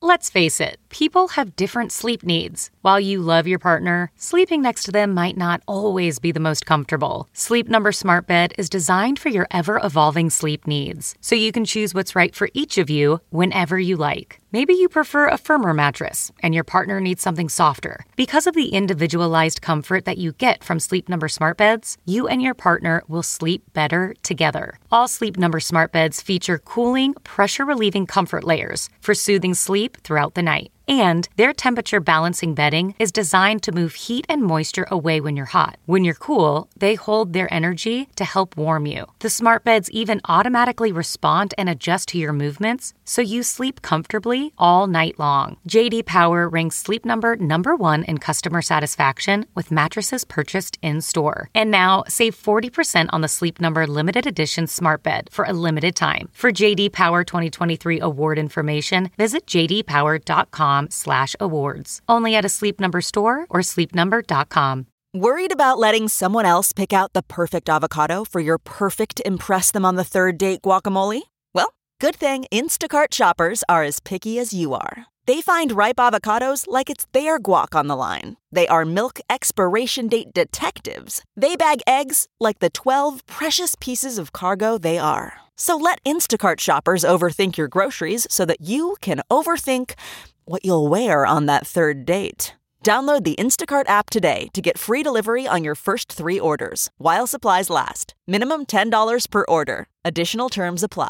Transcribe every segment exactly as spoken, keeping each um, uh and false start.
Let's face it, people have different sleep needs. While you love your partner, sleeping next to them might not always be the most comfortable. Sleep Number Smart Bed is designed for your ever-evolving sleep needs, so you can choose what's right for each of you whenever you like. Maybe you prefer a firmer mattress, and your partner needs something softer. Because of the individualized comfort that you get from Sleep Number Smart Beds, you and your partner will sleep better together. All Sleep Number Smart Beds feature cooling, pressure-relieving comfort layers for soothing sleep throughout the night. And their temperature balancing bedding is designed to move heat and moisture away when you're hot. When you're cool, they hold their energy to help warm you. The smart beds even automatically respond and adjust to your movements, so you sleep comfortably all night long. J D Power ranks Sleep Number number one in customer satisfaction with mattresses purchased in-store. And now, save forty percent on the Sleep Number limited edition smart bed for a limited time. For J D Power twenty twenty-three award information, visit j d power dot com slash awards. Only at a Sleep Number store or sleep number dot com. Worried about letting someone else pick out the perfect avocado for your perfect impress them on the third date guacamole? Well, good thing Instacart shoppers are as picky as you are. They find ripe avocados like it's their guac on the line. They are milk expiration date detectives. They bag eggs like the twelve precious pieces of cargo they are. So let Instacart shoppers overthink your groceries so that you can overthink what you'll wear on that third date. Download the Instacart app today to get free delivery on your first three orders, while supplies last. Minimum ten dollars per order. Additional terms apply.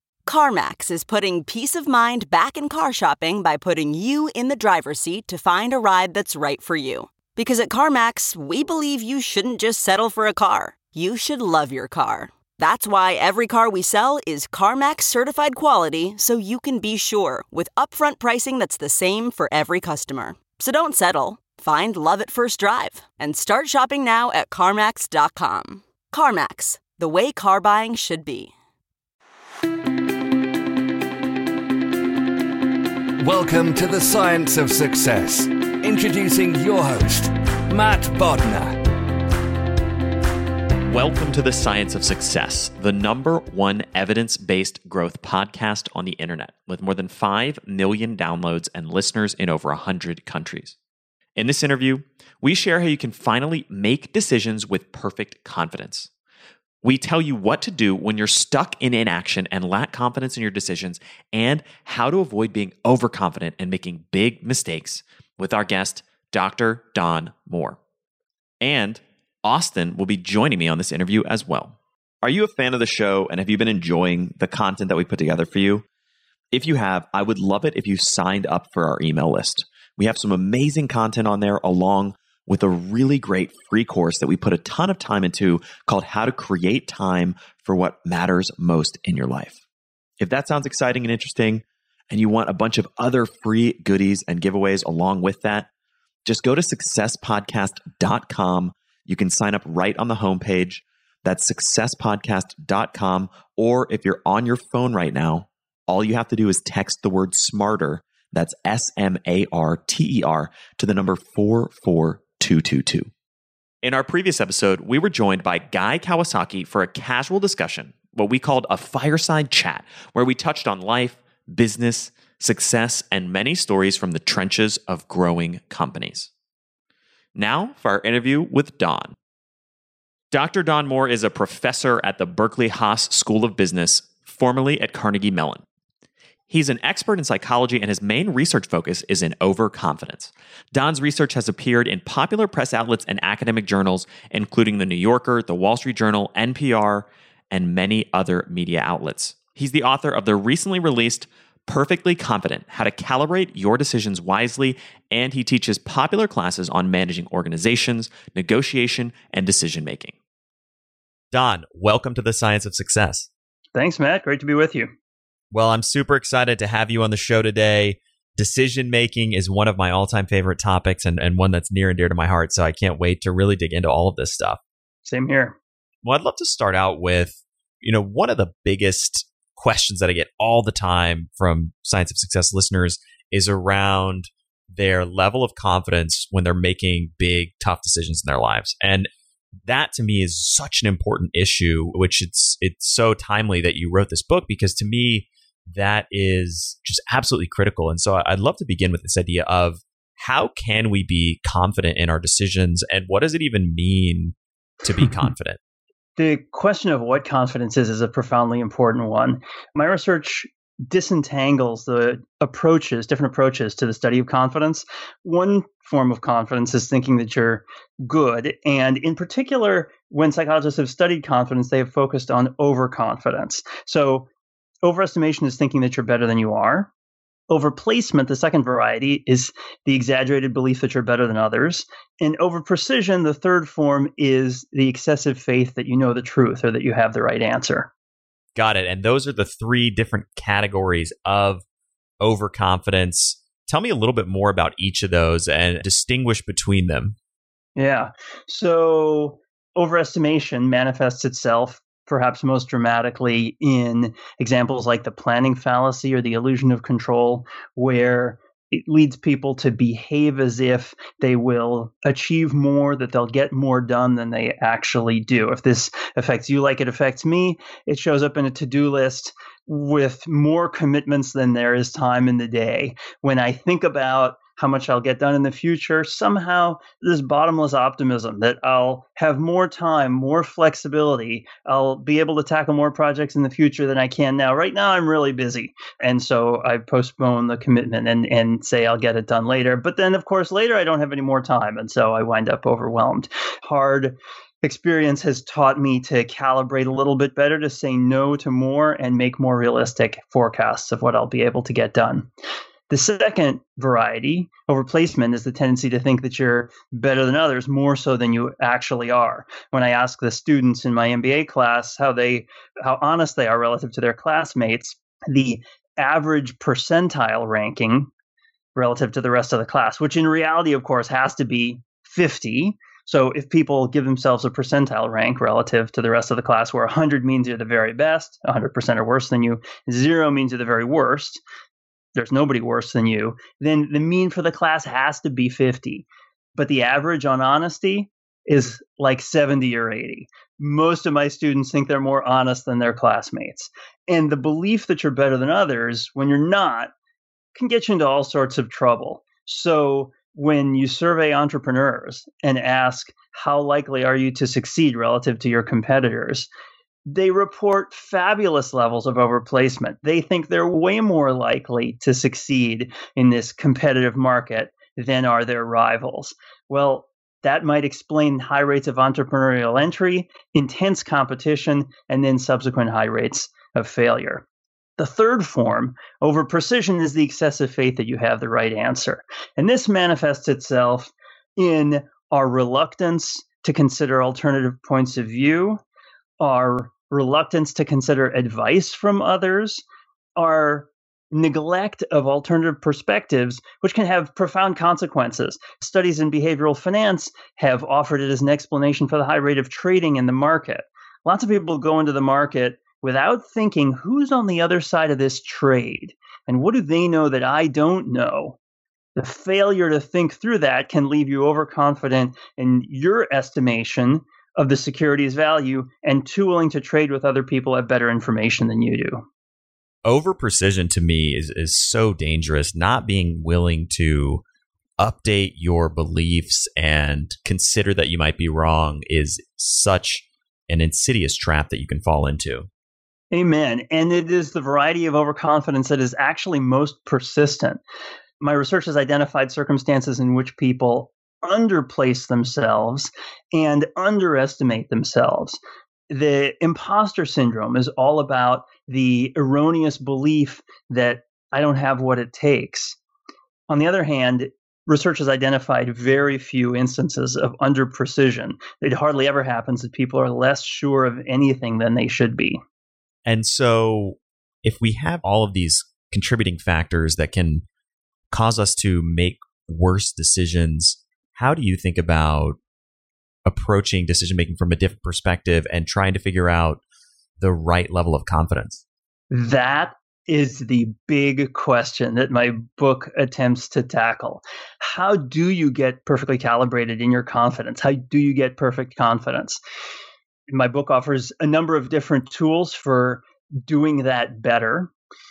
CarMax is putting peace of mind back in car shopping by putting you in the driver's seat to find a ride that's right for you. Because at CarMax, we believe you shouldn't just settle for a car. You should love your car. That's why every car we sell is CarMax certified quality, so you can be sure with upfront pricing that's the same for every customer. So don't settle. Find love at first drive and start shopping now at CarMax dot com. CarMax, the way car buying should be. Welcome to the Science of Success. Introducing your host, Matt Bodnar. Welcome to the Science of Success, the number one evidence-based growth podcast on the internet, with more than five million downloads and listeners in over one hundred countries. In this interview, we share how you can finally make decisions with perfect confidence. We tell you what to do when you're stuck in inaction and lack confidence in your decisions, and how to avoid being overconfident and making big mistakes with our guest, Doctor Don Moore. And Austin will be joining me on this interview as well. Are you a fan of the show, and have you been enjoying the content that we put together for you? If you have, I would love it if you signed up for our email list. We have some amazing content on there, along with a really great free course that we put a ton of time into called How to Create Time for What Matters Most in Your Life. If that sounds exciting and interesting, and you want a bunch of other free goodies and giveaways along with that, just go to success podcast dot com. You can sign up right on the homepage. That's success podcast dot com. Or if you're on your phone right now, all you have to do is text the word SMARTER, that's S M A R T E R, to the number four four two two two. In our previous episode, we were joined by Guy Kawasaki for a casual discussion, what we called a fireside chat, where we touched on life, business, success, and many stories from the trenches of growing companies. Now for our interview with Don. Doctor Don Moore is a professor at the Berkeley Haas School of Business, formerly at Carnegie Mellon. He's an expert in psychology, and his main research focus is in overconfidence. Don's research has appeared in popular press outlets and academic journals, including The New Yorker, The Wall Street Journal, N P R, and many other media outlets. He's the author of the recently released Perfectly Confident: How to Calibrate Your Decisions Wisely, and he teaches popular classes on managing organizations, negotiation, and decision-making. Don, welcome to the Science of Success. Thanks, Matt. Great to be with you. Well, I'm super excited to have you on the show today. Decision-making is one of my all-time favorite topics, and, and one that's near and dear to my heart, so I can't wait to really dig into all of this stuff. Same here. Well, I'd love to start out with, you know, one of the biggest questions that I get all the time from Science of Success listeners is around their level of confidence when they're making big, tough decisions in their lives. And that to me is such an important issue, which it's it's so timely that you wrote this book, because to me, that is just absolutely critical. And so I'd love to begin with this idea of how can we be confident in our decisions, and what does it even mean to be confident? The question of what confidence is is a profoundly important one. My research disentangles the approaches, different approaches to the study of confidence. One form of confidence is thinking that you're good. And in particular, when psychologists have studied confidence, they have focused on overconfidence. So overestimation is thinking that you're better than you are. Overplacement, the second variety, is the exaggerated belief that you're better than others. And overprecision, the third form, is the excessive faith that you know the truth or that you have the right answer. Got it. And those are the three different categories of overconfidence. Tell me a little bit more about each of those and distinguish between them. Yeah. So overestimation manifests itself perhaps most dramatically in examples like the planning fallacy or the illusion of control, where it leads people to behave as if they will achieve more, that they'll get more done than they actually do. If this affects you like it affects me, it shows up in a to-do list with more commitments than there is time in the day. When I think about how much I'll get done in the future, somehow this bottomless optimism that I'll have more time, more flexibility, I'll be able to tackle more projects in the future than I can now. Right now, I'm really busy. And so I postpone the commitment and, and say I'll get it done later. But then, of course, later I don't have any more time. And so I wind up overwhelmed. Hard experience has taught me to calibrate a little bit better, to say no to more and make more realistic forecasts of what I'll be able to get done. The second variety, overplacement, is the tendency to think that you're better than others, more so than you actually are. When I ask the students in my M B A class how they, how honest they are relative to their classmates, the average percentile ranking relative to the rest of the class, which in reality, of course, has to be fifty. So if people give themselves a percentile rank relative to the rest of the class, where one hundred means you're the very best, one hundred percent are worse than you, zero means you're the very worst, there's nobody worse than you, then the mean for the class has to be fifty. But the average on honesty is like seventy or eighty. Most of my students think they're more honest than their classmates. And the belief that you're better than others, when you're not, can get you into all sorts of trouble. So when you survey entrepreneurs and ask, how likely are you to succeed relative to your competitors, they report fabulous levels of overplacement. They think they're way more likely to succeed in this competitive market than are their rivals. Well, that might explain high rates of entrepreneurial entry, intense competition, and then subsequent high rates of failure. The third form, overprecision, is the excessive faith that you have the right answer. And this manifests itself in our reluctance to consider alternative points of view, our reluctance to consider advice from others, our neglect of alternative perspectives, which can have profound consequences. Studies in behavioral finance have offered it as an explanation for the high rate of trading in the market. Lots of people go into the market without thinking, who's on the other side of this trade? And what do they know that I don't know? The failure to think through that can leave you overconfident in your estimation of the security's value and too willing to trade with other people have better information than you do. Over precision to me is, is so dangerous. Not being willing to update your beliefs and consider that you might be wrong is such an insidious trap that you can fall into. Amen. And it is the variety of overconfidence that is actually most persistent. My research has identified circumstances in which people underplace themselves and underestimate themselves. The imposter syndrome is all about the erroneous belief that I don't have what it takes. On the other hand, research has identified very few instances of underprecision. It hardly ever happens that people are less sure of anything than they should be. And so if we have all of these contributing factors that can cause us to make worse decisions, how do you think about approaching decision making from a different perspective and trying to figure out the right level of confidence? That is the big question that my book attempts to tackle. How do you get perfectly calibrated in your confidence? How do you get perfect confidence? My book offers a number of different tools for doing that better.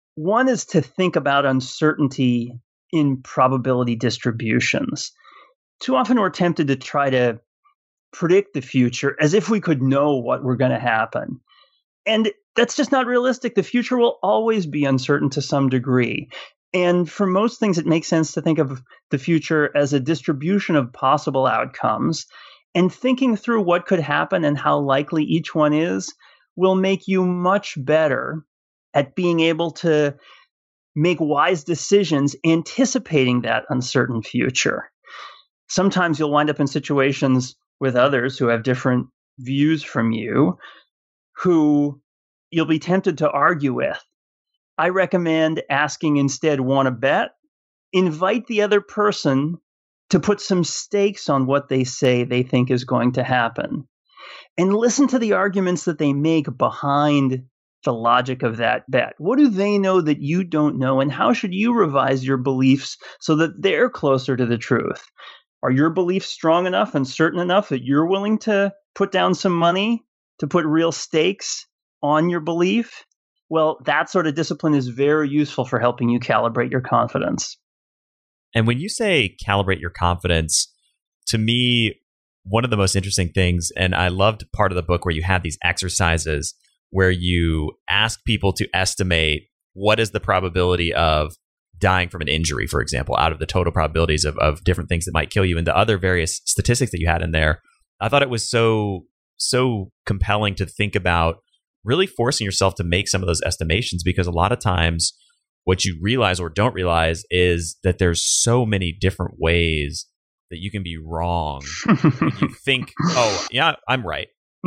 One is to think about uncertainty in probability distributions. Too often we're tempted to try to predict the future as if we could know what were going to happen. And that's just not realistic. The future will always be uncertain to some degree. And for most things, it makes sense to think of the future as a distribution of possible outcomes. And thinking through what could happen and how likely each one is will make you much better at being able to make wise decisions anticipating that uncertain future. Sometimes you'll wind up in situations with others who have different views from you, who you'll be tempted to argue with. I recommend asking instead, want to bet? Invite the other person to put some stakes on what they say they think is going to happen. And listen to the arguments that they make behind the logic of that bet. What do they know that you don't know? And how should you revise your beliefs so that they're closer to the truth? Are your beliefs strong enough and certain enough that you're willing to put down some money to put real stakes on your belief? Well, that sort of discipline is very useful for helping you calibrate your confidence. And when you say calibrate your confidence, to me, one of the most interesting things, and I loved part of the book where you had these exercises where you ask people to estimate what is the probability of dying from an injury, for example, out of the total probabilities of, of different things that might kill you, and the other various statistics that you had in there. I thought it was so, so compelling to think about really forcing yourself to make some of those estimations, because a lot of times what you realize or don't realize is that there's so many different ways that you can be wrong. When you think, oh, yeah, I'm right.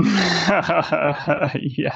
Yeah.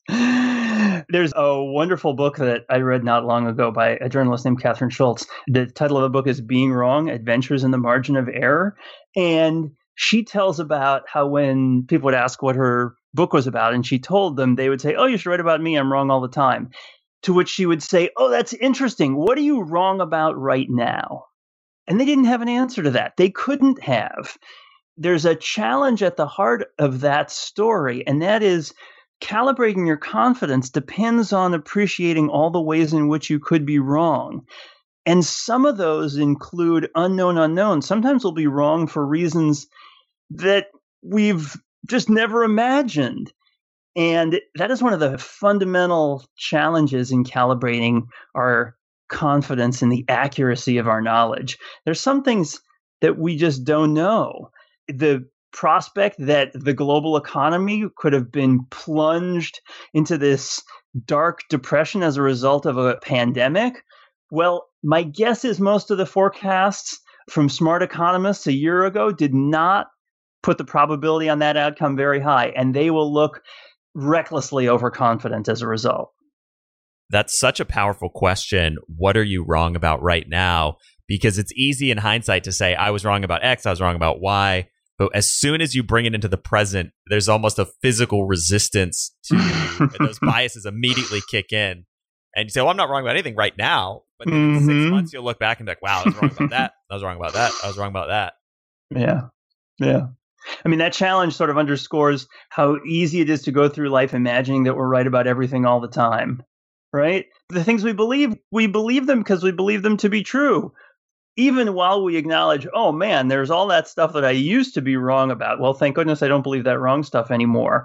There's a wonderful book that I read not long ago by a journalist named Catherine Schultz. The title of the book is Being Wrong, Adventures in the Margin of Error. And she tells about how when people would ask what her book was about, and she told them, they would say, oh, you should write about me. I'm wrong all the time. To which she would say, oh, that's interesting. What are you wrong about right now? And they didn't have an answer to that. They couldn't have. There's a challenge at the heart of that story, and that is calibrating your confidence depends on appreciating all the ways in which you could be wrong. And some of those include unknown unknowns. Sometimes we'll be wrong for reasons that we've just never imagined. And that is one of the fundamental challenges in calibrating our confidence in the accuracy of our knowledge. There's some things that we just don't know. The prospect that the global economy could have been plunged into this dark depression as a result of a pandemic. Well, my guess is most of the forecasts from smart economists a year ago did not put the probability on that outcome very high, and they will look recklessly overconfident as a result. That's such a powerful question. What are you wrong about right now? Because it's easy in hindsight to say, I was wrong about X, I was wrong about Y. But as soon as you bring it into the present, there's almost a physical resistance to and those biases immediately kick in. And you say, well, I'm not wrong about anything right now. But then mm-hmm. in six months, you'll look back and be like, wow, I was wrong about that. I was wrong about that. I was wrong about that. Yeah. Yeah. I mean, that challenge sort of underscores how easy it is to go through life imagining that we're right about everything all the time, right? The things we believe, we believe them because we believe them to be true. Even while we acknowledge, oh man, there's all that stuff that I used to be wrong about. Well, thank goodness I don't believe that wrong stuff anymore.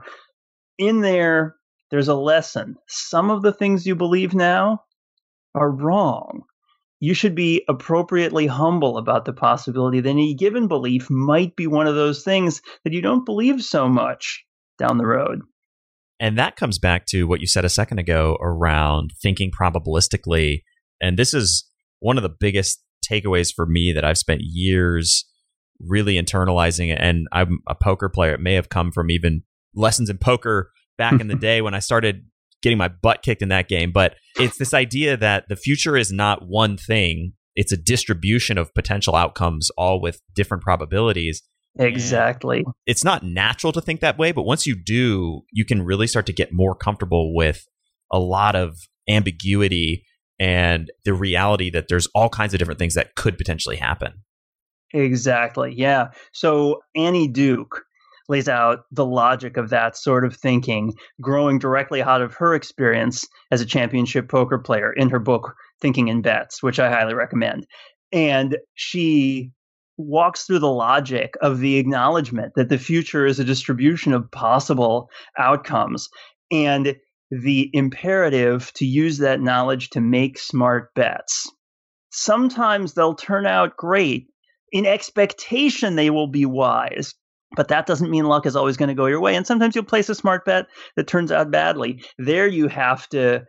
In there, there's a lesson. Some of the things you believe now are wrong. You should be appropriately humble about the possibility that any given belief might be one of those things that you don't believe so much down the road. And that comes back to what you said a second ago around thinking probabilistically. And this is one of the biggest takeaways for me that I've spent years really internalizing. And I'm a poker player. It may have come from even lessons in poker back in the day when I started getting my butt kicked in that game. But it's this idea that the future is not one thing. It's a distribution of potential outcomes, all with different probabilities. Exactly. And it's not natural to think that way, but once you do, you can really start to get more comfortable with a lot of ambiguity and the reality that there's all kinds of different things that could potentially happen. Exactly. Yeah. So Annie Duke lays out the logic of that sort of thinking, growing directly out of her experience as a championship poker player in her book, Thinking in Bets, which I highly recommend. And she walks through the logic of the acknowledgement that the future is a distribution of possible outcomes and the imperative to use that knowledge to make smart bets. Sometimes they'll turn out great. In expectation, they will be wise. But that doesn't mean luck is always going to go your way. And sometimes you'll place a smart bet that turns out badly. There you have to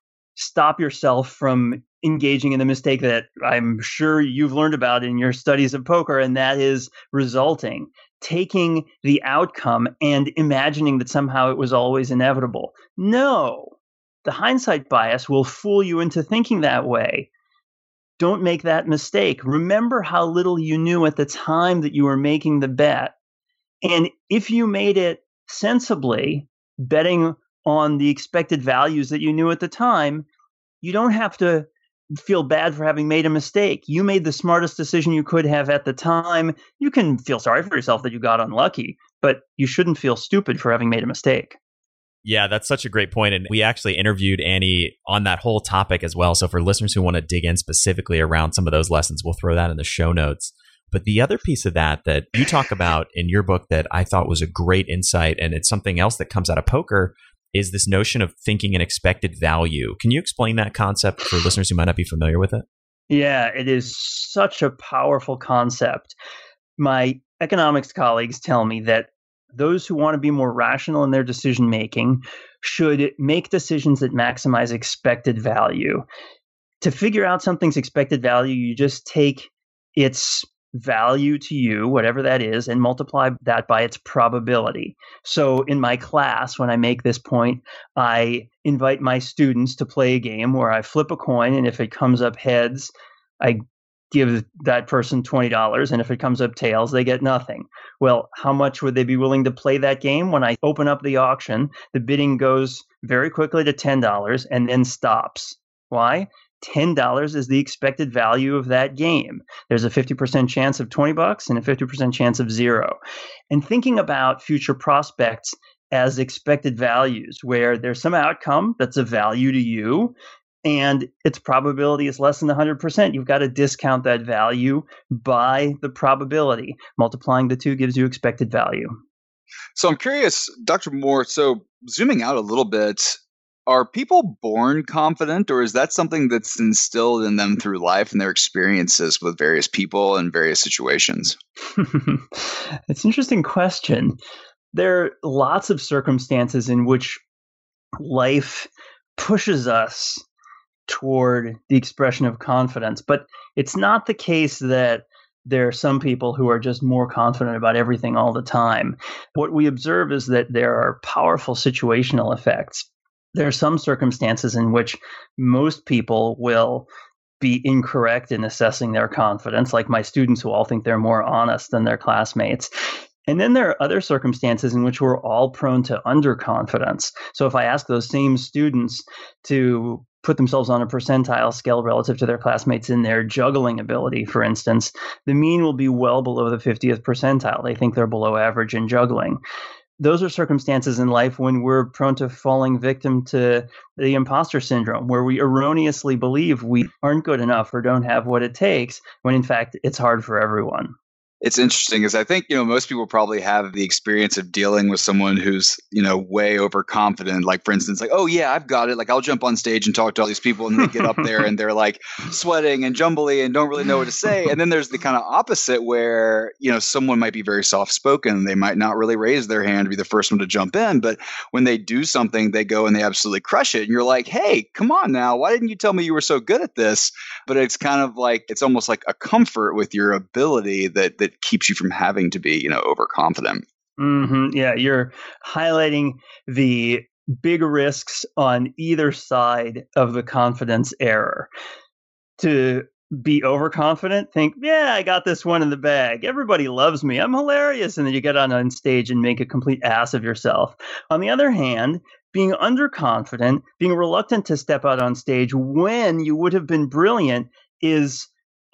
stop yourself from engaging in the mistake that I'm sure you've learned about in your studies of poker, and that is resulting, taking the outcome and imagining that somehow it was always inevitable. No, the hindsight bias will fool you into thinking that way. Don't make that mistake. Remember how little you knew at the time that you were making the bet. And if you made it sensibly, betting on the expected values that you knew at the time, you don't have to feel bad for having made a mistake. You made the smartest decision you could have at the time. You can feel sorry for yourself that you got unlucky, but you shouldn't feel stupid for having made a mistake. Yeah, that's such a great point. And we actually interviewed Annie on that whole topic as well. So for listeners who want to dig in specifically around some of those lessons, we'll throw that in the show notes. But the other piece of that that you talk about in your book that I thought was a great insight, and it's something else that comes out of poker, is this notion of thinking an expected value. Can you explain that concept for listeners who might not be familiar with it? Yeah, it is such a powerful concept. My economics colleagues tell me that those who want to be more rational in their decision making should make decisions that maximize expected value. To figure out something's expected value, you just take its value to you, whatever that is, and multiply that by its probability. So in my class, when I make this point, I invite my students to play a game where I flip a coin, and if it comes up heads, I give that person twenty dollars, and if it comes up tails, they get nothing. Well, how much would they be willing to play that game? When I open up the auction, the bidding goes very quickly to ten dollars and then stops. Why? ten dollars is the expected value of that game. There's a fifty percent chance of twenty bucks and a fifty percent chance of zero. And thinking about future prospects as expected values, where there's some outcome that's of value to you, and its probability is less than one hundred percent. You've got to discount that value by the probability. Multiplying the two gives you expected value. So I'm curious, Doctor Moore, so zooming out a little bit, are people born confident, or is that something that's instilled in them through life and their experiences with various people and various situations? It's an interesting question. There are lots of circumstances in which life pushes us toward the expression of confidence, but it's not the case that there are some people who are just more confident about everything all the time. What we observe is that there are powerful situational effects. There are some circumstances in which most people will be incorrect in assessing their confidence, like my students who all think they're more honest than their classmates. And then there are other circumstances in which we're all prone to underconfidence. So if I ask those same students to put themselves on a percentile scale relative to their classmates in their juggling ability, for instance, the mean will be well below the fiftieth percentile. They think they're below average in juggling. Those are circumstances in life when we're prone to falling victim to the imposter syndrome, where we erroneously believe we aren't good enough or don't have what it takes, when in fact it's hard for everyone. It's interesting because I think, you know, most people probably have the experience of dealing with someone who's, you know, way overconfident. Like, for instance, like, oh, yeah, I've got it. Like, I'll jump on stage and talk to all these people, and they get up there and they're like sweating and jumbly and don't really know what to say. And then there's the kind of opposite where, you know, someone might be very soft spoken. They might not really raise their hand to be the first one to jump in. But when they do something, they go and they absolutely crush it. And you're like, hey, come on now. Why didn't you tell me you were so good at this? But it's kind of like, it's almost like a comfort with your ability that, that keeps you from having to be, you know, overconfident. Mm-hmm. Yeah, you're highlighting the big risks on either side of the confidence error. To be overconfident, think, yeah, I got this one in the bag. Everybody loves me. I'm hilarious. And then you get on, on stage and make a complete ass of yourself. On the other hand, being underconfident, being reluctant to step out on stage when you would have been brilliant is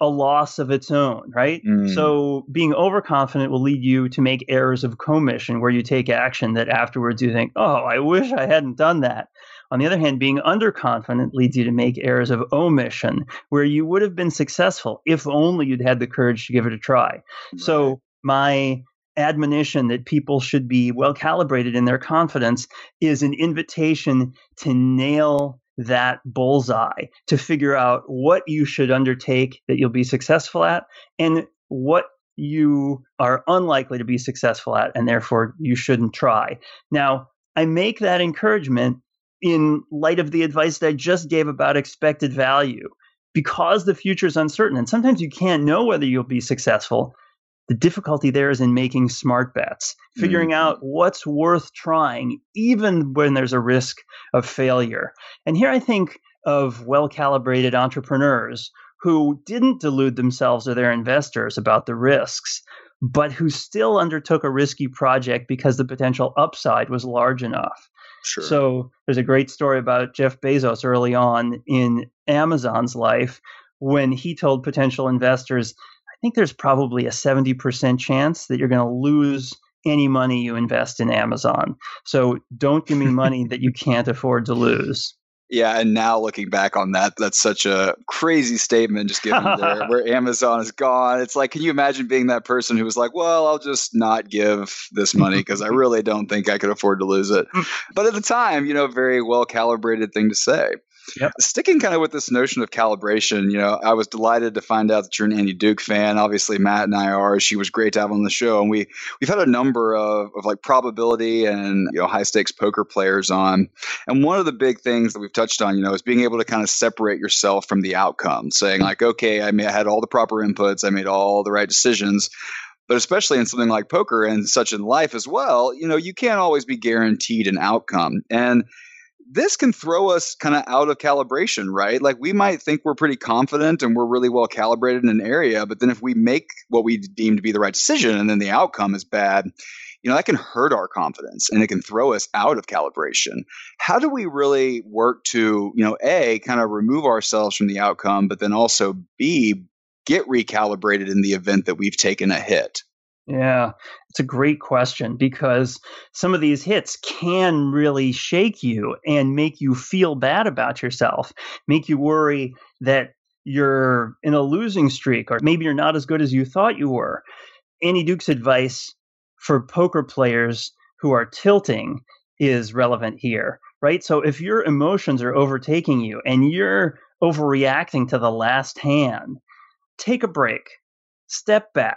a loss of its own, right? Mm. So being overconfident will lead you to make errors of commission where you take action that afterwards you think, oh, I wish I hadn't done that. On the other hand, being underconfident leads you to make errors of omission where you would have been successful if only you'd had the courage to give it a try. Right. So my admonition that people should be well calibrated in their confidence is an invitation to nail that bullseye, to figure out what you should undertake that you'll be successful at and what you are unlikely to be successful at, and therefore you shouldn't try. Now, I make that encouragement in light of the advice that I just gave about expected value. Because the future is uncertain, and sometimes you can't know whether you'll be successful, the difficulty there is in making smart bets, figuring mm-hmm. out what's worth trying, even when there's a risk of failure. And here I think of well-calibrated entrepreneurs who didn't delude themselves or their investors about the risks, but who still undertook a risky project because the potential upside was large enough. Sure. So there's a great story about Jeff Bezos early on in Amazon's life when he told potential investors, I think there's probably a seventy percent chance that you're going to lose any money you invest in Amazon. So don't give me money that you can't afford to lose. Yeah, and now looking back on that, that's such a crazy statement, just given where, where Amazon is gone. It's like, can you imagine being that person who was like, well, I'll just not give this money because I really don't think I could afford to lose it. But at the time, you know, very well-calibrated thing to say. Yep. Sticking kind of with this notion of calibration, you know, I was delighted to find out that you're an Annie Duke fan. Obviously, Matt and I are. She was great to have on the show, and we we've had a number of of like probability and you know high stakes poker players on. And one of the big things that we've touched on, you know, is being able to kind of separate yourself from the outcome, saying like, okay, I, may, I had all the proper inputs, I made all the right decisions. But especially in something like poker and such in life as well, you know, you can't always be guaranteed an outcome. And this can throw us kind of out of calibration, right? Like we might think we're pretty confident and we're really well calibrated in an area, but then if we make what we deem to be the right decision and then the outcome is bad, you know, that can hurt our confidence and it can throw us out of calibration. How do we really work to, you know, A, kind of remove ourselves from the outcome, but then also B, get recalibrated in the event that we've taken a hit? Yeah, it's a great question because some of these hits can really shake you and make you feel bad about yourself, make you worry that you're in a losing streak or maybe you're not as good as you thought you were. Annie Duke's advice for poker players who are tilting is relevant here, right? So if your emotions are overtaking you and you're overreacting to the last hand, take a break, step back.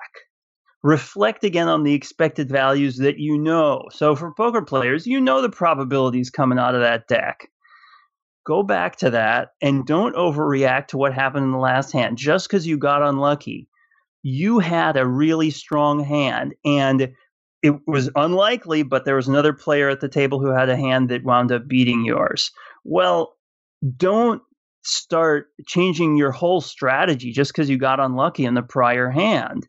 Reflect again on the expected values that you know. So for poker players, you know the probabilities coming out of that deck. Go back to that and don't overreact to what happened in the last hand. Just because you got unlucky, you had a really strong hand and it was unlikely, but there was another player at the table who had a hand that wound up beating yours. Well, don't start changing your whole strategy just because you got unlucky in the prior hand.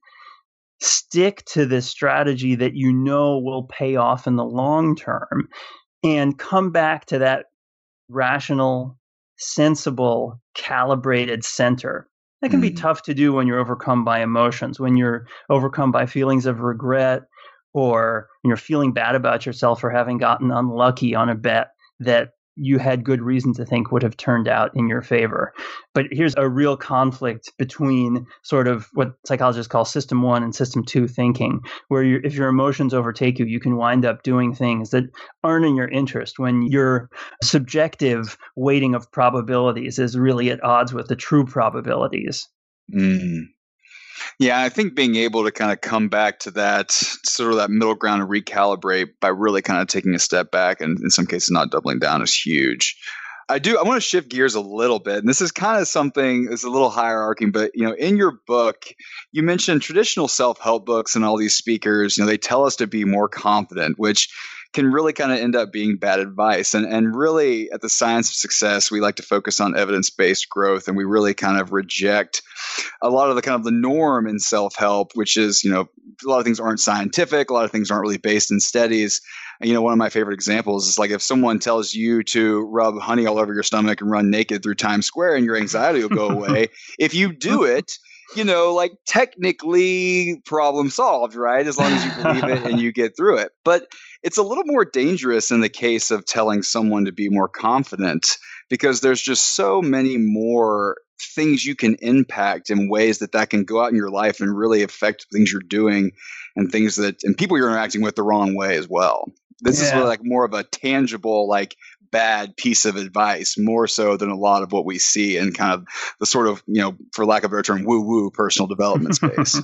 Stick to this strategy that you know will pay off in the long term and come back to that rational, sensible, calibrated center. That can mm-hmm. be tough to do when you're overcome by emotions, when you're overcome by feelings of regret or you're feeling bad about yourself for having gotten unlucky on a bet that you had good reason to think would have turned out in your favor. But here's a real conflict between sort of what psychologists call system one and system two thinking, where you, if your emotions overtake you, you can wind up doing things that aren't in your interest when your subjective weighting of probabilities is really at odds with the true probabilities. Mm. Yeah, I think being able to kind of come back to that sort of that middle ground and recalibrate by really kind of taking a step back and in some cases not doubling down is huge. I do. I want to shift gears a little bit. And this is kind of something that's a little hierarchy, but you know, in your book, you mentioned traditional self-help books and all these speakers, you know, they tell us to be more confident, which can really kind of end up being bad advice. And and really at the Science of Success, we like to focus on evidence-based growth, and we really kind of reject a lot of the kind of the norm in self-help, which is, you know, a lot of things aren't scientific, a lot of things aren't really based in studies. And, you know, one of my favorite examples is like if someone tells you to rub honey all over your stomach and run naked through Times Square and your anxiety will go away, if you do it, you know, like technically problem solved, right? As long as you believe it and you get through it. But it's a little more dangerous in the case of telling someone to be more confident, because there's just so many more things you can impact in ways that that can go out in your life and really affect things you're doing and things that, and people you're interacting with the wrong way as well. This yeah. is really like more of a tangible, like bad piece of advice, more so than a lot of what we see in kind of the sort of, you know, for lack of a better term, woo-woo personal development space.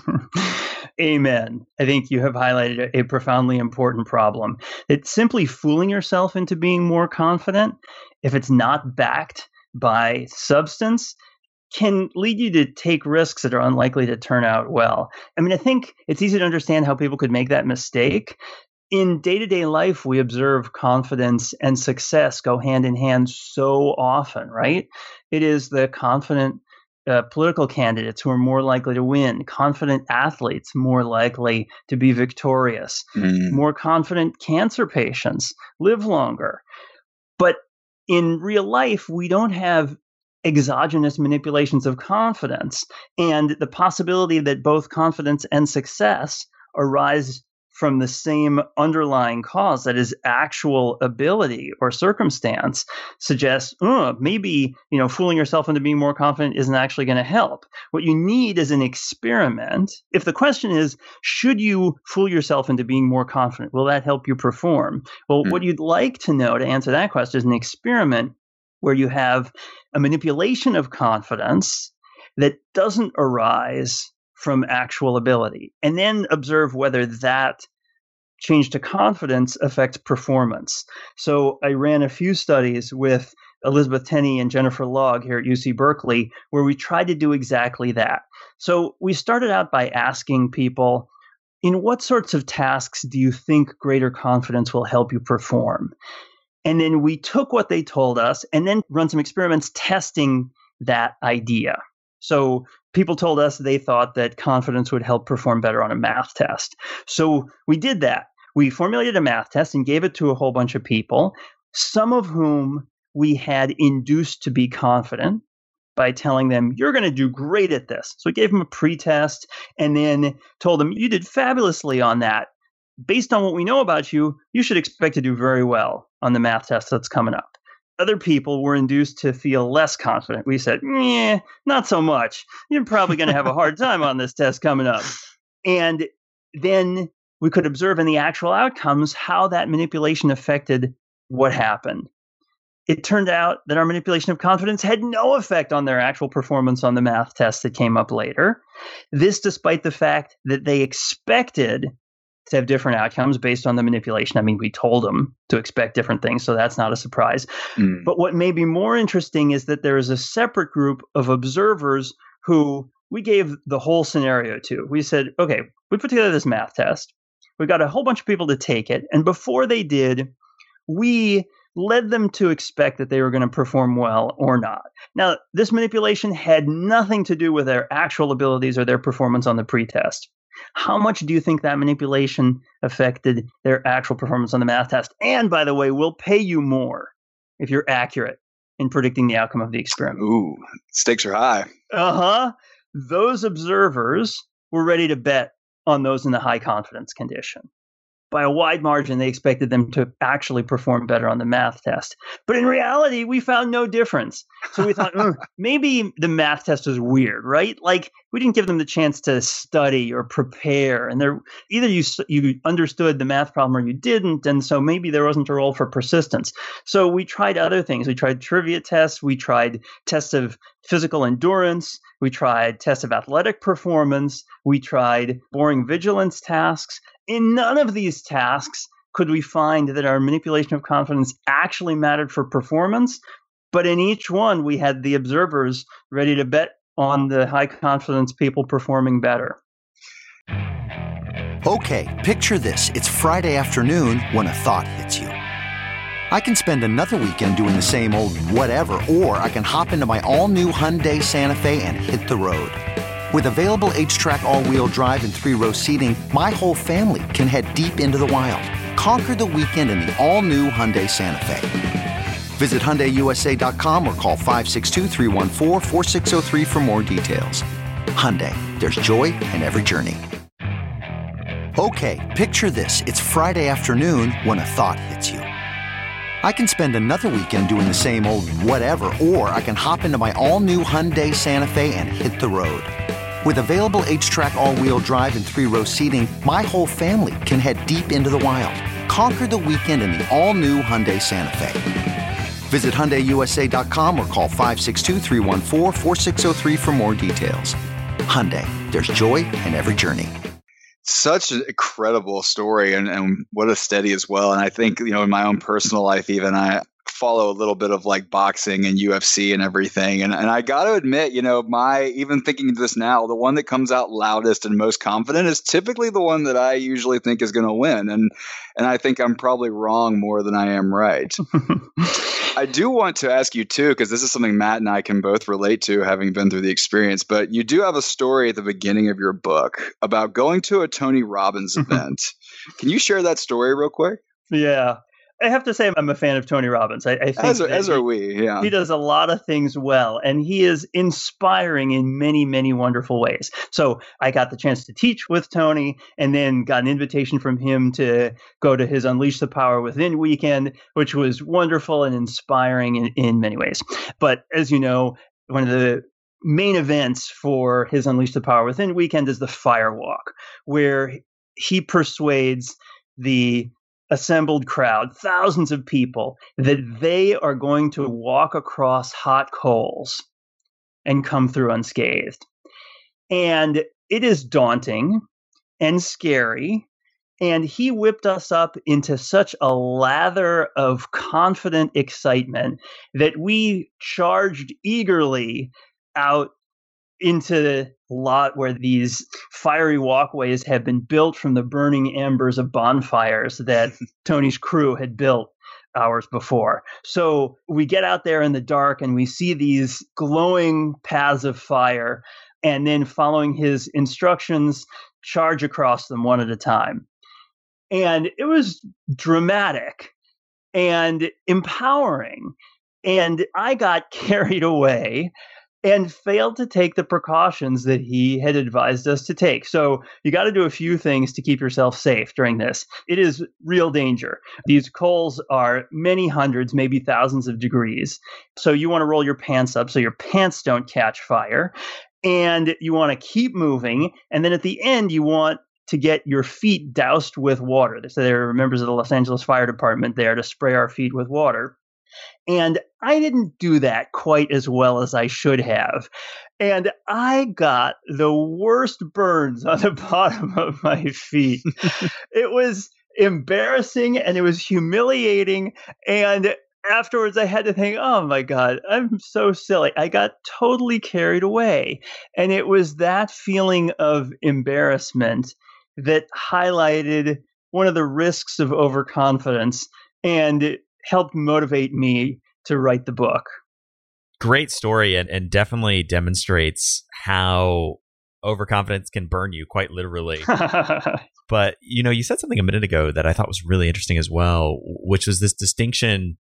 Amen. I think you have highlighted a, a profoundly important problem. It's simply fooling yourself into being more confident, if it's not backed by substance, can lead you to take risks that are unlikely to turn out well. I mean, I think it's easy to understand how people could make that mistake. In day-to-day life, we observe confidence and success go hand in hand so often, right? It is the confident uh, political candidates who are more likely to win, confident athletes more likely to be victorious, mm. more confident cancer patients live longer. But in real life, we don't have exogenous manipulations of confidence, and the possibility that both confidence and success arise from the same underlying cause, that is actual ability or circumstance, suggests oh, maybe you know fooling yourself into being more confident isn't actually going to help. What you need is an experiment. If the question is, should you fool yourself into being more confident? Will that help you perform? Well, mm. what you'd like to know to answer that question is an experiment where you have a manipulation of confidence that doesn't arise from actual ability, and then observe whether that change to confidence affects performance. So I ran a few studies with Elizabeth Tenney and Jennifer Logg here at U C Berkeley, where we tried to do exactly that. So we started out by asking people, in what sorts of tasks do you think greater confidence will help you perform? And then we took what they told us and then run some experiments testing that idea. So people told us they thought that confidence would help perform better on a math test. So we did that. We formulated a math test and gave it to a whole bunch of people, some of whom we had induced to be confident by telling them, you're going to do great at this. So we gave them a pretest and then told them, you did fabulously on that. Based on what we know about you, you should expect to do very well on the math test that's coming up. Other people were induced to feel less confident. We said, yeah, not so much. You're probably going to have a hard time on this test coming up. And then we could observe in the actual outcomes how that manipulation affected what happened. It turned out that our manipulation of confidence had no effect on their actual performance on the math test that came up later. This despite the fact that they expected to have different outcomes based on the manipulation. I mean, we told them to expect different things, so that's not a surprise. Mm. But what may be more interesting is that there is a separate group of observers who we gave the whole scenario to. We said, okay, we put together this math test. We got a whole bunch of people to take it. And before they did, we led them to expect that they were going to perform well or not. Now, this manipulation had nothing to do with their actual abilities or their performance on the pretest. How much do you think that manipulation affected their actual performance on the math test? And by the way, we'll pay you more if you're accurate in predicting the outcome of the experiment. Ooh, stakes are high. Uh-huh. Those observers were ready to bet on those in the high confidence condition. By a wide margin, they expected them to actually perform better on the math test. But in reality, we found no difference. So we thought, mm, maybe the math test was weird, right? Like, we didn't give them the chance to study or prepare. And there, either you you understood the math problem or you didn't. And so maybe there wasn't a role for persistence. So we tried other things. We tried trivia tests. We tried tests of physical endurance. We tried tests of athletic performance. We tried boring vigilance tasks. In none of these tasks could we find that our manipulation of confidence actually mattered for performance, but in each one we had the observers ready to bet on the high confidence people performing better. Okay, picture this. It's Friday afternoon when a thought hits you. I can spend another weekend doing the same old whatever, or I can hop into my all-new Hyundai Santa Fe and hit the road. With available H-Track all-wheel drive and three-row seating, my whole family can head deep into the wild. Conquer the weekend in the all-new Hyundai Santa Fe. Visit Hyundai U S A dot com or call five six two, three one four, four six zero three for more details. Hyundai, there's joy in every journey. Okay, picture this. It's Friday afternoon when a thought hits you. I can spend another weekend doing the same old whatever, or I can hop into my all-new Hyundai Santa Fe and hit the road. With available H-Track all-wheel drive and three-row seating, my whole family can head deep into the wild. Conquer the weekend in the all-new Hyundai Santa Fe. Visit Hyundai U S A dot com or call five six two, three one four, four six zero three for more details. Hyundai, there's joy in every journey. Such an incredible story, and, and what a steady as well. And I think, you know, in my own personal life, even I follow a little bit of like boxing and U F C and everything. And, and I got to admit, you know, my, even thinking of this now, the one that comes out loudest and most confident is typically the one that I usually think is going to win. And, and I think I'm probably wrong more than I am right. I do want to ask you too, because this is something Matt and I can both relate to, having been through the experience, but you do have a story at the beginning of your book about going to a Tony Robbins event. Can you share that story real quick? Yeah. I have to say I'm a fan of Tony Robbins. I, I think as, are, as he, are we, yeah. He does a lot of things well, and he is inspiring in many, many wonderful ways. So I got the chance to teach with Tony, and then got an invitation from him to go to his Unleash the Power Within weekend, which was wonderful and inspiring in, in many ways. But as you know, one of the main events for his Unleash the Power Within weekend is the Fire Walk, where he persuades the assembled crowd, thousands of people, that they are going to walk across hot coals and come through unscathed. And it is daunting and scary. And he whipped us up into such a lather of confident excitement that we charged eagerly out into the lot where these fiery walkways have been built from the burning embers of bonfires that Tony's crew had built hours before. So we get out there in the dark and we see these glowing paths of fire, and then following his instructions, charge across them one at a time. And it was dramatic and empowering. And I got carried away and failed to take the precautions that he had advised us to take. So you got to do a few things to keep yourself safe during this. It is real danger. These coals are many hundreds, maybe thousands of degrees. So you want to roll your pants up so your pants don't catch fire. And you want to keep moving. And then at the end, you want to get your feet doused with water. So there are members of the Los Angeles Fire Department there to spray our feet with water. And I didn't do that quite as well as I should have. And I got the worst burns on the bottom of my feet. It was embarrassing and it was humiliating. And afterwards, I had to think, oh my God, I'm so silly. I got totally carried away. And it was that feeling of embarrassment that highlighted one of the risks of overconfidence and helped motivate me to write the book. Great story, and, and definitely demonstrates how overconfidence can burn you, quite literally. But, you know, you said something a minute ago that I thought was really interesting as well, which was this distinction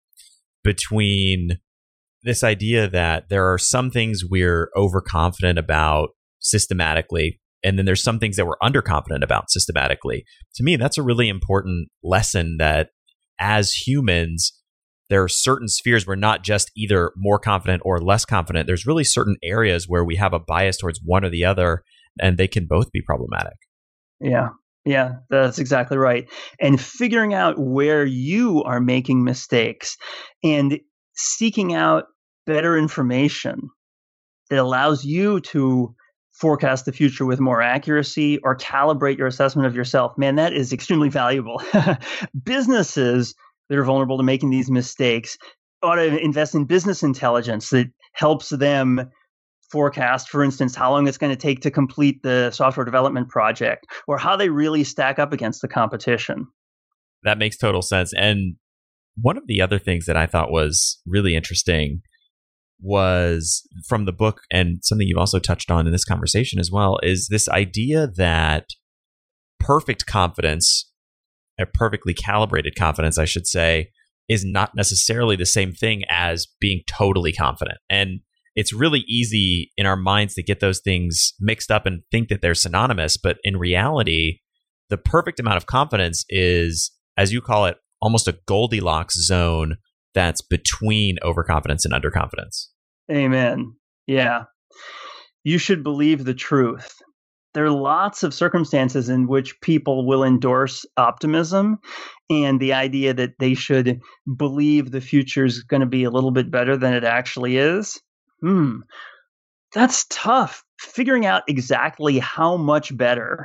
between this idea that there are some things we're overconfident about systematically, and then there's some things that we're underconfident about systematically. To me, that's a really important lesson that as humans, there are certain spheres where not just either more confident or less confident. There's really certain areas where we have a bias towards one or the other, and they can both be problematic. Yeah, yeah, that's exactly right. And figuring out where you are making mistakes and seeking out better information that allows you to forecast the future with more accuracy or calibrate your assessment of yourself, man, that is extremely valuable. Businesses that are vulnerable to making these mistakes ought to invest in business intelligence that helps them forecast, for instance, how long it's going to take to complete the software development project, or how they really stack up against the competition. That makes total sense. And one of the other things that I thought was really interesting was from the book, and something you've also touched on in this conversation as well, is this idea that perfect confidence, a perfectly calibrated confidence, I should say, is not necessarily the same thing as being totally confident. And it's really easy in our minds to get those things mixed up and think that they're synonymous. But in reality, the perfect amount of confidence is, as you call it, almost a Goldilocks zone that's between overconfidence and underconfidence. Amen. Yeah. You should believe the truth. There are lots of circumstances in which people will endorse optimism and the idea that they should believe the future is going to be a little bit better than it actually is. Hmm. That's tough. Figuring out exactly how much better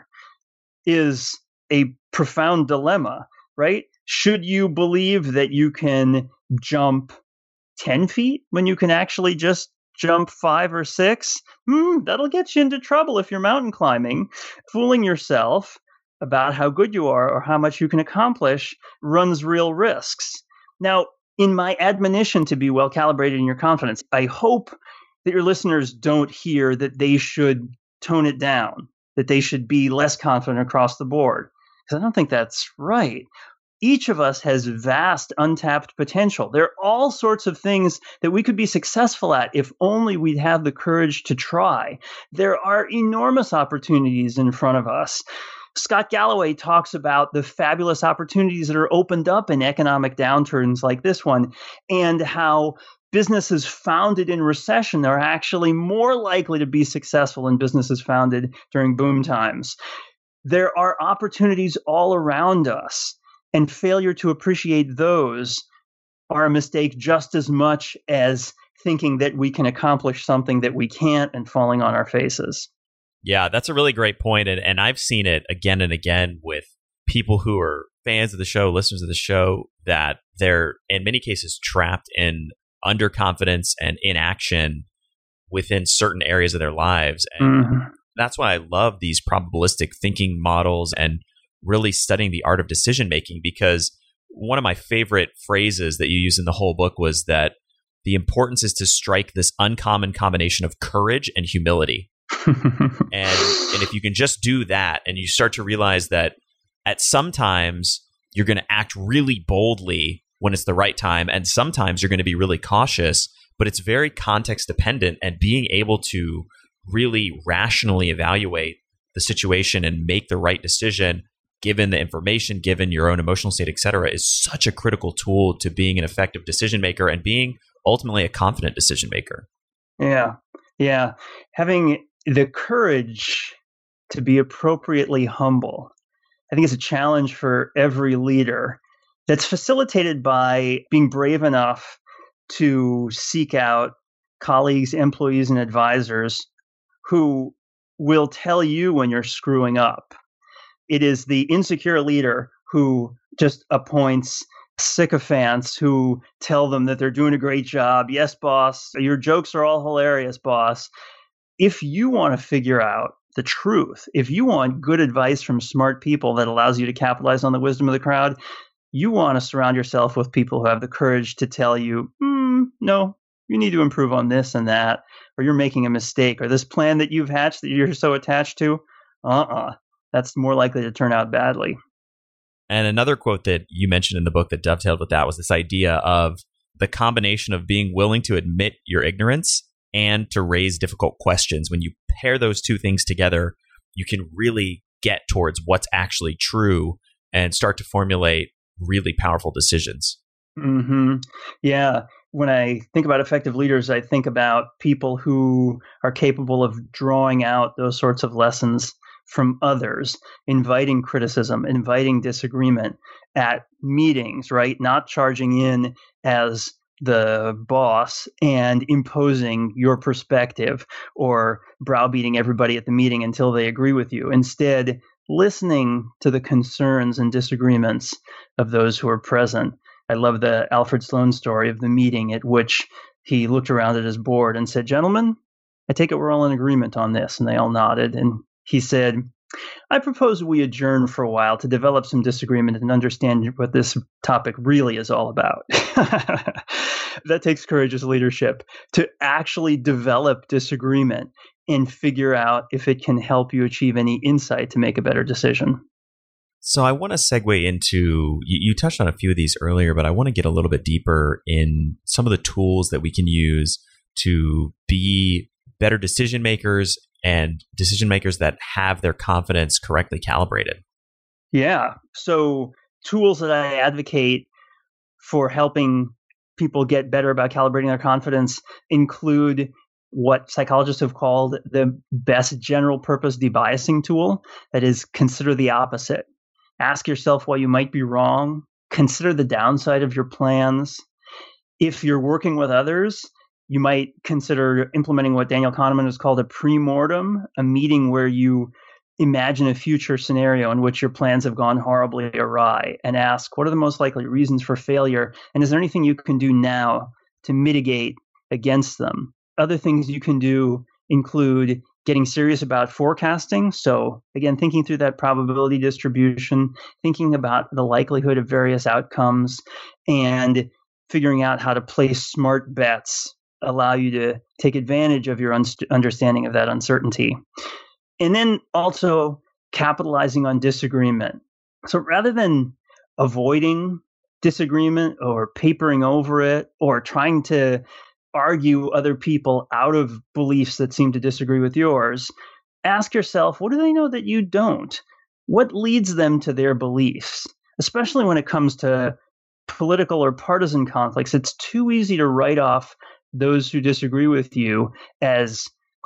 is a profound dilemma, right? Should you believe that you can jump ten feet when you can actually just jump five or six? Hmm, that'll get you into trouble if you're mountain climbing. Fooling yourself about how good you are or how much you can accomplish runs real risks. Now, in my admonition to be well calibrated in your confidence, I hope that your listeners don't hear that they should tone it down, that they should be less confident across the board, because I don't think that's right. Each of us has vast untapped potential. There are all sorts of things that we could be successful at if only we'd have the courage to try. There are enormous opportunities in front of us. Scott Galloway talks about the fabulous opportunities that are opened up in economic downturns like this one, and how businesses founded in recession are actually more likely to be successful than businesses founded during boom times. There are opportunities all around us, and failure to appreciate those are a mistake just as much as thinking that we can accomplish something that we can't and falling on our faces. Yeah, that's a really great point. And, and I've seen it again and again with people who are fans of the show, listeners of the show, that they're in many cases trapped in underconfidence and inaction within certain areas of their lives. And mm-hmm. that's why I love these probabilistic thinking models and really studying the art of decision making, because one of my favorite phrases that you use in the whole book was that the importance is to strike this uncommon combination of courage and humility. and and if you can just do that, and you start to realize that at sometimes you're going to act really boldly when it's the right time, and sometimes you're going to be really cautious, but it's very context dependent, and being able to really rationally evaluate the situation and make the right decision given the information, given your own emotional state, et cetera, is such a critical tool to being an effective decision maker and being ultimately a confident decision maker. Yeah. Yeah. Having the courage to be appropriately humble, I think, is a challenge for every leader, that's facilitated by being brave enough to seek out colleagues, employees, and advisors who will tell you when you're screwing up. It is the insecure leader who just appoints sycophants who tell them that they're doing a great job. Yes, boss, your jokes are all hilarious, boss. If you want to figure out the truth, if you want good advice from smart people that allows you to capitalize on the wisdom of the crowd, you want to surround yourself with people who have the courage to tell you, mm, no, you need to improve on this and that, or you're making a mistake, or this plan that you've hatched that you're so attached to, uh-uh. That's more likely to turn out badly. And another quote that you mentioned in the book that dovetailed with that was this idea of the combination of being willing to admit your ignorance and to raise difficult questions. When you pair those two things together, you can really get towards what's actually true and start to formulate really powerful decisions. Mm-hmm. Yeah. When I think about effective leaders, I think about people who are capable of drawing out those sorts of lessons from others, inviting criticism, inviting disagreement at meetings, right? Not charging in as the boss and imposing your perspective or browbeating everybody at the meeting until they agree with you. Instead, listening to the concerns and disagreements of those who are present. I love the Alfred Sloan story of the meeting at which he looked around at his board and said, "Gentlemen, I take it we're all in agreement on this." And they all nodded. And he said, "I propose we adjourn for a while to develop some disagreement and understand what this topic really is all about." That takes courageous leadership to actually develop disagreement and figure out if it can help you achieve any insight to make a better decision. So I want to segue into, you, you touched on a few of these earlier, but I want to get a little bit deeper in some of the tools that we can use to be better decision makers and decision makers that have their confidence correctly calibrated? Yeah. So tools that I advocate for helping people get better about calibrating their confidence include what psychologists have called the best general purpose debiasing tool. That is, consider the opposite. Ask yourself why you might be wrong. Consider the downside of your plans. If you're working with others, you might consider implementing what Daniel Kahneman has called a pre-mortem, a meeting where you imagine a future scenario in which your plans have gone horribly awry and ask, what are the most likely reasons for failure? And is there anything you can do now to mitigate against them? Other things you can do include getting serious about forecasting. So again, thinking through that probability distribution, thinking about the likelihood of various outcomes, and figuring out how to place smart bets allow you to take advantage of your un- understanding of that uncertainty. And then also capitalizing on disagreement. So rather than avoiding disagreement or papering over it or trying to argue other people out of beliefs that seem to disagree with yours, ask yourself, what do they know that you don't? What leads them to their beliefs? Especially when it comes to political or partisan conflicts, it's too easy to write off those who disagree with you as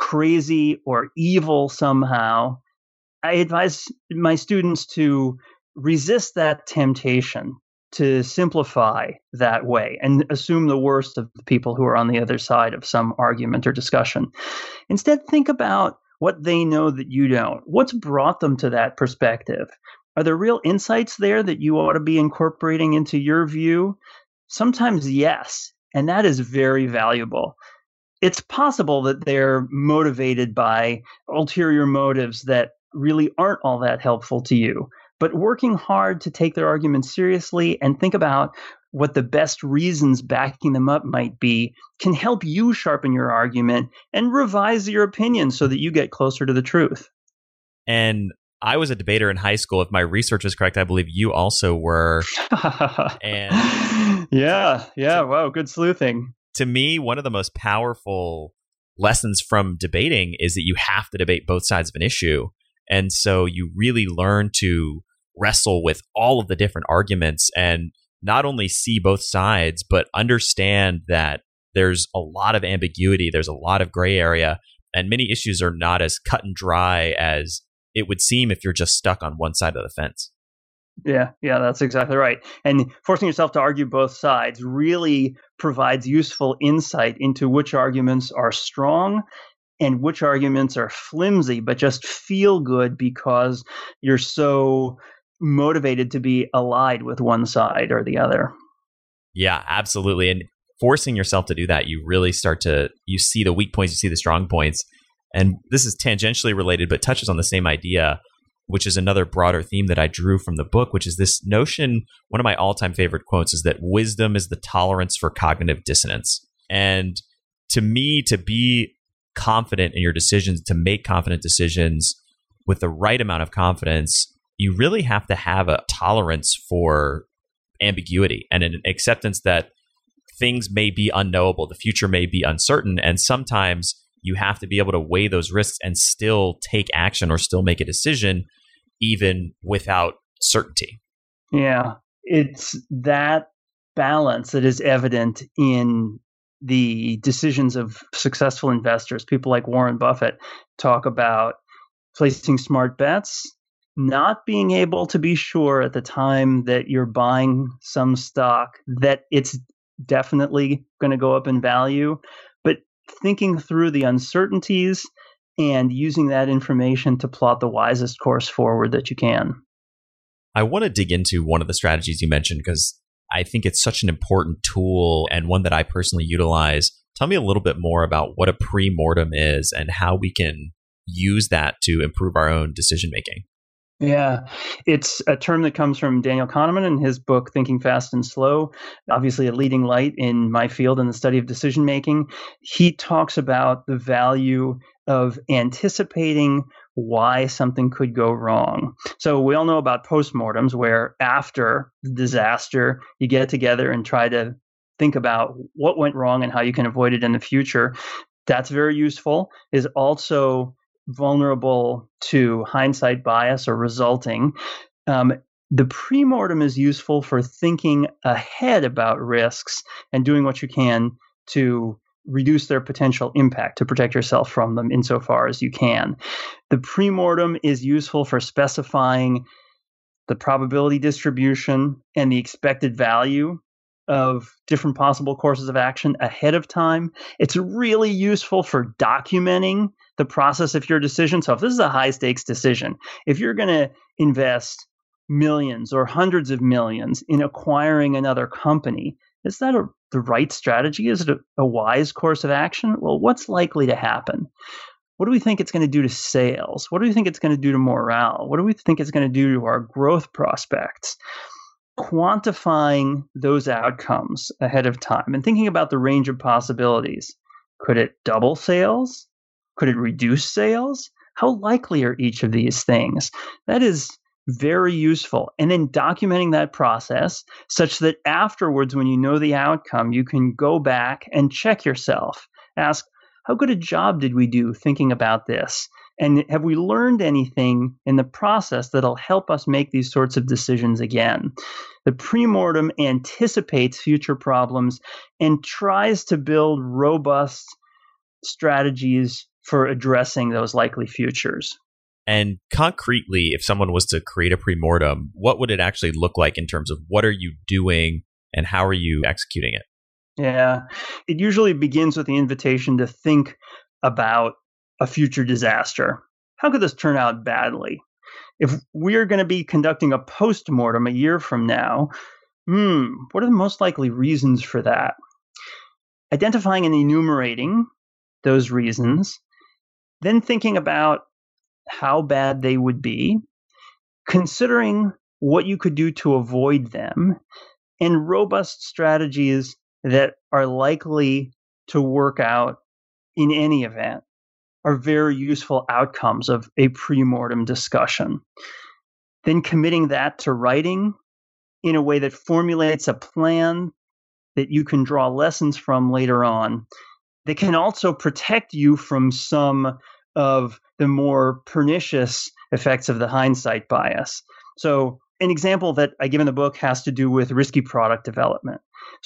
crazy or evil somehow. I advise my students to resist that temptation to simplify that way and assume the worst of the people who are on the other side of some argument or discussion. Instead, think about what they know that you don't. What's brought them to that perspective? Are there real insights there that you ought to be incorporating into your view? Sometimes yes, and that is very valuable. It's possible that they're motivated by ulterior motives that really aren't all that helpful to you. But working hard to take their arguments seriously and think about what the best reasons backing them up might be can help you sharpen your argument and revise your opinion so that you get closer to the truth. And I was a debater in high school. If my research is correct, I believe you also were. and yeah, yeah, wow, good sleuthing. To me, one of the most powerful lessons from debating is that you have to debate both sides of an issue. And so you really learn to wrestle with all of the different arguments and not only see both sides, but understand that there's a lot of ambiguity, there's a lot of gray area, and many issues are not as cut and dry as it would seem if you're just stuck on one side of the fence. Yeah, yeah, that's exactly right. And forcing yourself to argue both sides really provides useful insight into which arguments are strong and which arguments are flimsy, but just feel good because you're so motivated to be allied with one side or the other. Yeah, absolutely. And forcing yourself to do that, you really start to, you see the weak points, you see the strong points. And this is tangentially related, but touches on the same idea, which is another broader theme that I drew from the book, which is this notion, one of my all-time favorite quotes is that wisdom is the tolerance for cognitive dissonance. And to me, to be confident in your decisions, to make confident decisions with the right amount of confidence, you really have to have a tolerance for ambiguity and an acceptance that things may be unknowable, the future may be uncertain, and sometimes you have to be able to weigh those risks and still take action or still make a decision even without certainty. Yeah, it's that balance that is evident in the decisions of successful investors. People like Warren Buffett talk about placing smart bets, not being able to be sure at the time that you're buying some stock that it's definitely going to go up in value, but thinking through the uncertainties and using that information to plot the wisest course forward that you can. I want to dig into one of the strategies you mentioned because I think it's such an important tool and one that I personally utilize. Tell me a little bit more about what a pre-mortem is and how we can use that to improve our own decision making. Yeah, it's a term that comes from Daniel Kahneman in his book, Thinking Fast and Slow, obviously a leading light in my field in the study of decision making. He talks about the value of anticipating why something could go wrong. So we all know about postmortems where after the disaster, you get together and try to think about what went wrong and how you can avoid it in the future. That's very useful. Is also vulnerable to hindsight bias or resulting. Um, the premortem is useful for thinking ahead about risks and doing what you can to reduce their potential impact, to protect yourself from them insofar as you can. The premortem is useful for specifying the probability distribution and the expected value of different possible courses of action ahead of time. It's really useful for documenting the process of your decision. So if this is a high stakes decision, if you're going to invest millions or hundreds of millions in acquiring another company, is that a, the right strategy? Is it a, a wise course of action? Well, what's likely to happen? What do we think it's going to do to sales? What do we think it's going to do to morale? What do we think it's going to do to our growth prospects? Quantifying those outcomes ahead of time and thinking about the range of possibilities. Could it double sales? Could it reduce sales? How likely are each of these things? That is very useful. And then documenting that process such that afterwards, when you know the outcome, you can go back and check yourself. Ask, how good a job did we do thinking about this? And have we learned anything in the process that'll help us make these sorts of decisions again? The premortem anticipates future problems and tries to build robust strategies for addressing those likely futures. And concretely, if someone was to create a premortem, what would it actually look like in terms of what are you doing and how are you executing it? Yeah, it usually begins with the invitation to think about a future disaster. How could this turn out badly? If we're going to be conducting a postmortem a year from now, hmm, what are the most likely reasons for that? Identifying and enumerating those reasons, then thinking about how bad they would be, considering what you could do to avoid them, and robust strategies that are likely to work out in any event are very useful outcomes of a premortem discussion. Then committing that to writing in a way that formulates a plan that you can draw lessons from later on, that can also protect you from some of the more pernicious effects of the hindsight bias. So an example that I give in the book has to do with risky product development.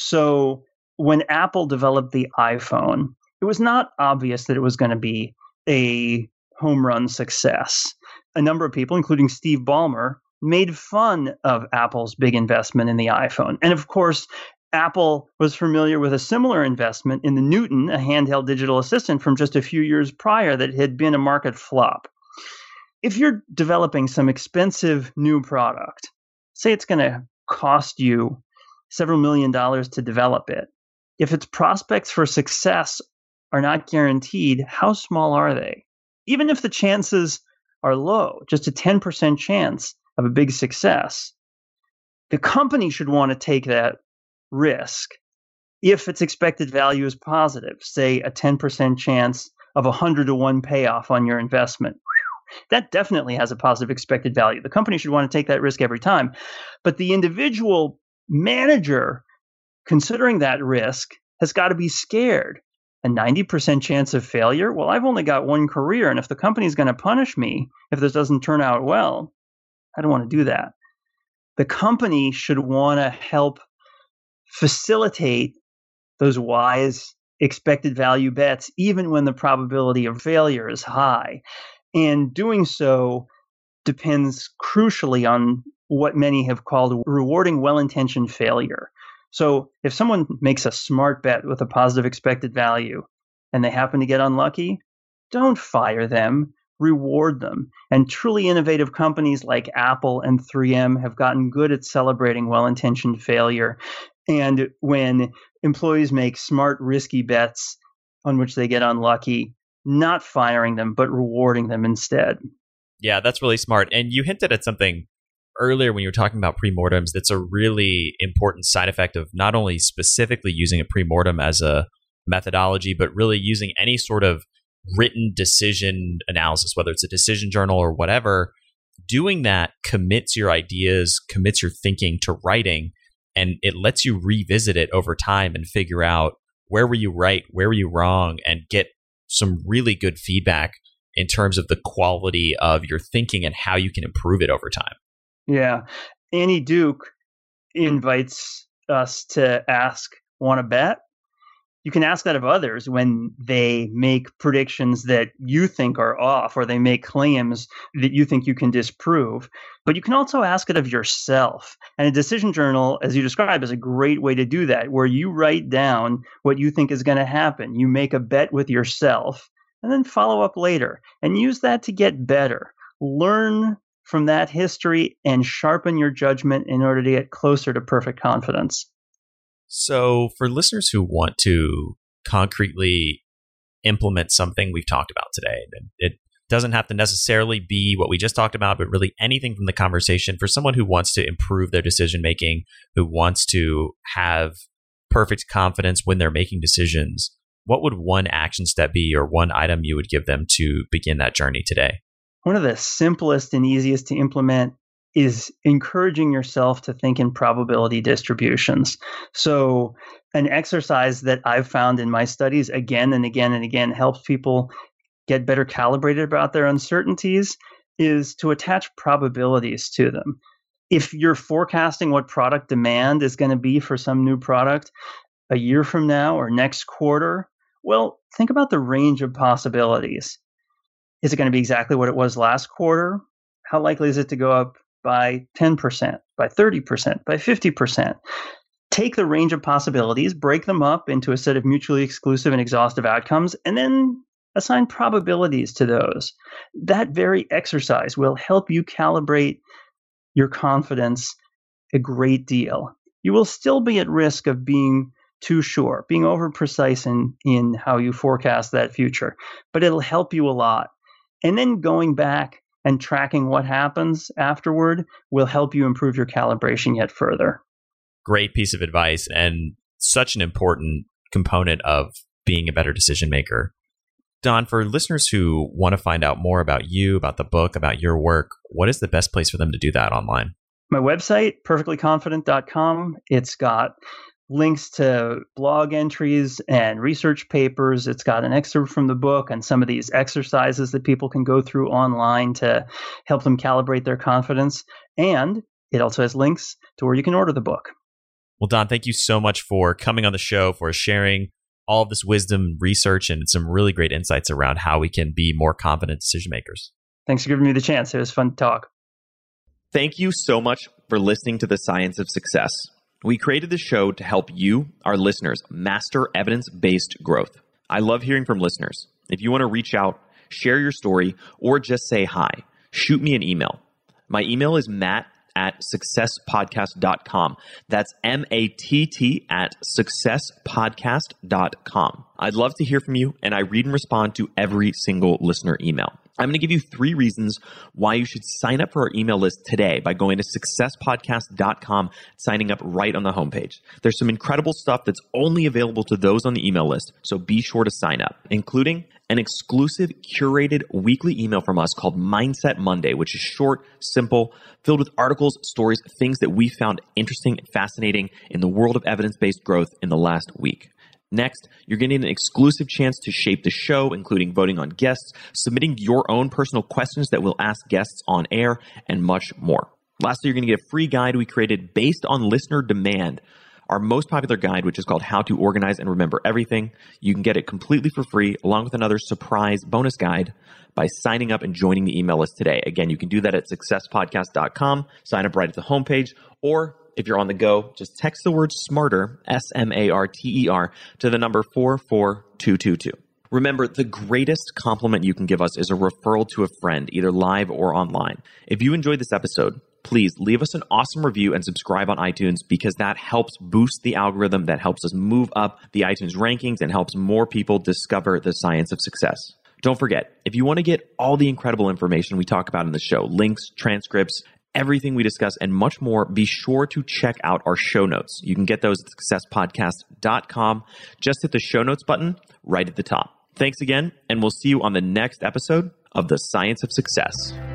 So when Apple developed the iPhone, it was not obvious that it was going to be a home run success. A number of people, including Steve Ballmer, made fun of Apple's big investment in the iPhone. And of course, Apple was familiar with a similar investment in the Newton, a handheld digital assistant from just a few years prior that had been a market flop. If you're developing some expensive new product, say it's going to cost you several million dollars to develop it, if its prospects for success are not guaranteed, how small are they? Even if the chances are low, just a ten percent chance of a big success, the company should want to take that risk if its expected value is positive, say a ten percent chance of a one hundred to one payoff on your investment. That definitely has a positive expected value. The company should want to take that risk every time. But the individual manager considering that risk has got to be scared. A ninety percent chance of failure? Well, I've only got one career, and if the company's going to punish me if this doesn't turn out well, I don't want to do that. The company should want to help facilitate those wise expected value bets, even when the probability of failure is high. And doing so depends crucially on what many have called rewarding well-intentioned failure. So if someone makes a smart bet with a positive expected value and they happen to get unlucky, don't fire them, reward them. And truly innovative companies like Apple and three M have gotten good at celebrating well-intentioned failure. And when employees make smart, risky bets on which they get unlucky, not firing them, but rewarding them instead. Yeah, that's really smart. And you hinted at something earlier when you were talking about premortems that's a really important side effect of not only specifically using a premortem as a methodology, but really using any sort of written decision analysis, whether it's a decision journal or whatever. Doing that commits your ideas, commits your thinking to writing. And it lets you revisit it over time and figure out where were you right, where were you wrong, and get some really good feedback in terms of the quality of your thinking and how you can improve it over time. Yeah. Annie Duke invites us to ask, want to bet? You can ask that of others when they make predictions that you think are off, or they make claims that you think you can disprove. But you can also ask it of yourself. And a decision journal, as you described, is a great way to do that, where you write down what you think is going to happen. You make a bet with yourself and then follow up later and use that to get better. Learn from that history and sharpen your judgment in order to get closer to perfect confidence. So for listeners who want to concretely implement something we've talked about today, it doesn't have to necessarily be what we just talked about, but really anything from the conversation for someone who wants to improve their decision making, who wants to have perfect confidence when they're making decisions, what would one action step be or one item you would give them to begin that journey today? One of the simplest and easiest to implement is encouraging yourself to think in probability distributions. So an exercise that I've found in my studies again and again and again helps people get better calibrated about their uncertainties is to attach probabilities to them. If you're forecasting what product demand is going to be for some new product a year from now or next quarter, well, think about the range of possibilities. Is it going to be exactly what it was last quarter? How likely is it to go up by ten percent, by thirty percent, by fifty percent? Take the range of possibilities, break them up into a set of mutually exclusive and exhaustive outcomes, and then assign probabilities to those. That very exercise will help you calibrate your confidence a great deal. You will still be at risk of being too sure, being over precise in, in how you forecast that future, but it'll help you a lot. And then going back and tracking what happens afterward will help you improve your calibration yet further. Great piece of advice, and such an important component of being a better decision maker. Don, for listeners who want to find out more about you, about the book, about your work, what is the best place for them to do that online? My website, perfectly confident dot com. It's got links to blog entries and research papers. It's got an excerpt from the book and some of these exercises that people can go through online to help them calibrate their confidence. And it also has links to where you can order the book. Well, Don, thank you so much for coming on the show, for sharing all of this wisdom, research, and some really great insights around how we can be more confident decision makers. Thanks for giving me the chance. It was fun to talk. Thank you so much for listening to The Science of Success. We created this show to help you, our listeners, master evidence-based growth. I love hearing from listeners. If you want to reach out, share your story, or just say hi, shoot me an email. My email is matt at success podcast dot com. That's M A T T at success podcast dot com. I'd love to hear from you, and I read and respond to every single listener email. I'm going to give you three reasons why you should sign up for our email list today by going to success podcast dot com, signing up right on the homepage. There's some incredible stuff that's only available to those on the email list, so be sure to sign up, including an exclusive curated weekly email from us called Mindset Monday, which is short, simple, filled with articles, stories, things that we found interesting and fascinating in the world of evidence-based growth in the last week. Next, you're getting an exclusive chance to shape the show, including voting on guests, submitting your own personal questions that we'll ask guests on air, and much more. Lastly, you're going to get a free guide we created based on listener demand, our most popular guide, which is called How to Organize and Remember Everything. You can get it completely for free, along with another surprise bonus guide by signing up and joining the email list today. Again, you can do that at success podcast dot com, sign up right at the homepage, or if you're on the go, just text the word SMARTER, S M A R T E R, to the number four four two two two. Remember, the greatest compliment you can give us is a referral to a friend, either live or online. If you enjoyed this episode, please leave us an awesome review and subscribe on iTunes, because that helps boost the algorithm, that helps us move up the iTunes rankings, and helps more people discover the science of success. Don't forget, if you want to get all the incredible information we talk about in the show, links, transcripts, everything we discuss, and much more, be sure to check out our show notes. You can get those at success podcast dot com. Just hit the show notes button right at the top. Thanks again, and we'll see you on the next episode of The Science of Success.